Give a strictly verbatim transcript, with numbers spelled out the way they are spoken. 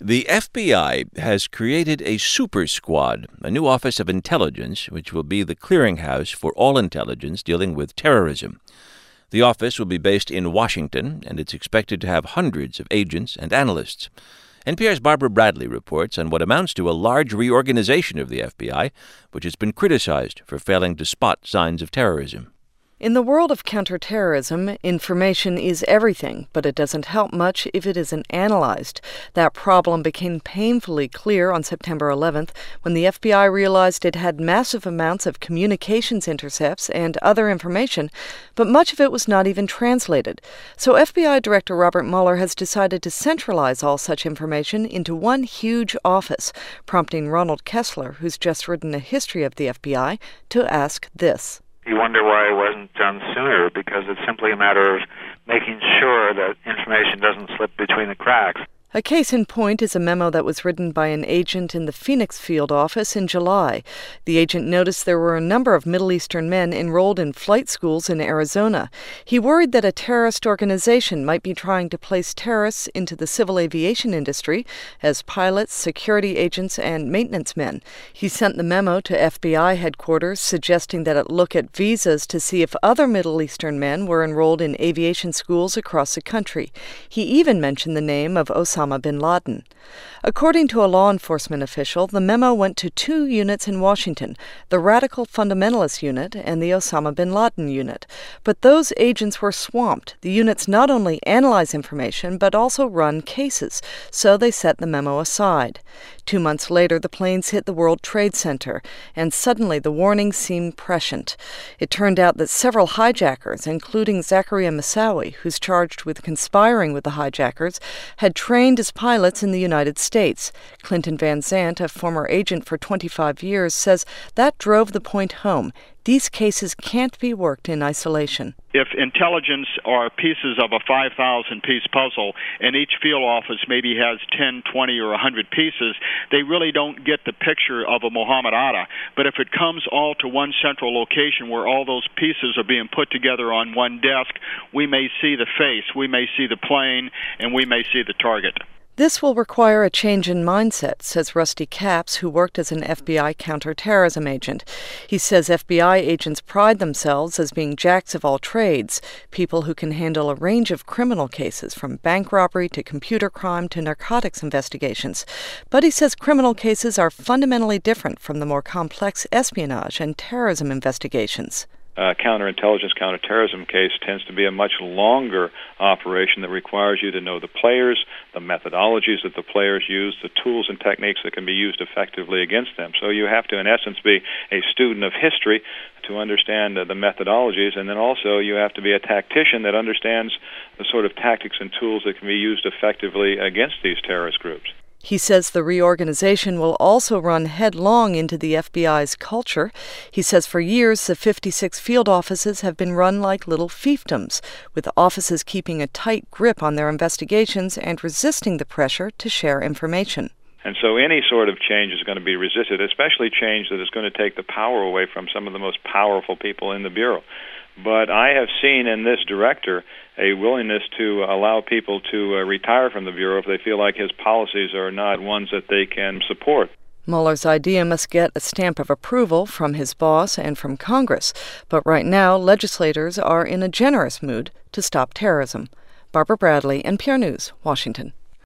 The F B I has created a super squad, a new office of intelligence, which will be the clearinghouse for all intelligence dealing with terrorism. The office will be based in Washington, and it's expected to have hundreds of agents and analysts. N P R's Barbara Bradley reports on what amounts to a large reorganization of the F B I, which has been criticized for failing to spot signs of terrorism. In the world of counterterrorism, information is everything, but it doesn't help much if it isn't analyzed. That problem became painfully clear on September eleventh when the F B I realized it had massive amounts of communications intercepts and other information, but much of it was not even translated. So F B I Director Robert Mueller has decided to centralize all such information into one huge office, prompting Ronald Kessler, who's just written a history of the F B I, to ask this. You wonder why it wasn't done sooner, because it's simply a matter of making sure that information doesn't slip between the cracks. A case in point is a memo that was written by an agent in the Phoenix field office in July. The agent noticed there were a number of Middle Eastern men enrolled in flight schools in Arizona. He worried that a terrorist organization might be trying to place terrorists into the civil aviation industry as pilots, security agents, and maintenance men. He sent the memo to F B I headquarters suggesting that it look at visas to see if other Middle Eastern men were enrolled in aviation schools across the country. He even mentioned the name of Osama bin Laden. According to a law enforcement official, the memo went to two units in Washington, the Radical Fundamentalist Unit and the Osama bin Laden Unit. But those agents were swamped. The units not only analyze information, but also run cases, so they set the memo aside. Two months later, the planes hit the World Trade Center, and suddenly the warning seemed prescient. It turned out that several hijackers, including Zacariah Moussaoui, who's charged with conspiring with the hijackers, had trained as pilots in the United States. Clinton Van Zandt, a former agent for twenty-five years, says that drove the point home. These cases can't be worked in isolation. If intelligence are pieces of a five thousand piece puzzle and each field office maybe has ten, twenty, or one hundred pieces, they really don't get the picture of a Muhammad Atta. But if it comes all to one central location where all those pieces are being put together on one desk, we may see the face, we may see the plane, and we may see the target. This will require a change in mindset, says Rusty Capps, who worked as an F B I counterterrorism agent. He says F B I agents pride themselves as being jacks of all trades, people who can handle a range of criminal cases, from bank robbery to computer crime to narcotics investigations. But he says criminal cases are fundamentally different from the more complex espionage and terrorism investigations. Uh, counterintelligence, counterterrorism case tends to be a much longer operation that requires you to know the players, the methodologies that the players use, the tools and techniques that can be used effectively against them. So you have to, in essence, be a student of history to understand uh, the methodologies, and then also you have to be a tactician that understands the sort of tactics and tools that can be used effectively against these terrorist groups. He says the reorganization will also run headlong into the F B I's culture. He says for years the fifty-six field offices have been run like little fiefdoms, with offices keeping a tight grip on their investigations and resisting the pressure to share information. And so any sort of change is going to be resisted, especially change that is going to take the power away from some of the most powerful people in the Bureau. But I have seen in this director a willingness to allow people to uh, retire from the Bureau if they feel like his policies are not ones that they can support. Mueller's idea must get a stamp of approval from his boss and from Congress. But right now, legislators are in a generous mood to stop terrorism. Barbara Bradley, N P R News, Washington.